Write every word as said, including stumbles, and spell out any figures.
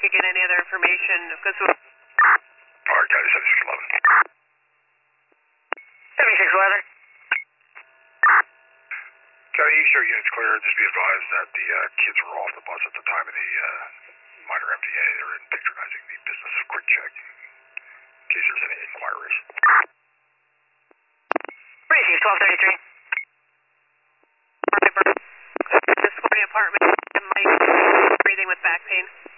could get any other information, because we'll... Alright, County seventy-six eleven. seventy-six eleven. County East Shore units clear. Just be advised that the uh, kids were off the bus at the time of the uh, minor M D A. They were patronizing the business of Quick Check, in case there's any inquiries. Briefing twelve thirty-three. This forty apartment, and Mike breathing with back pain.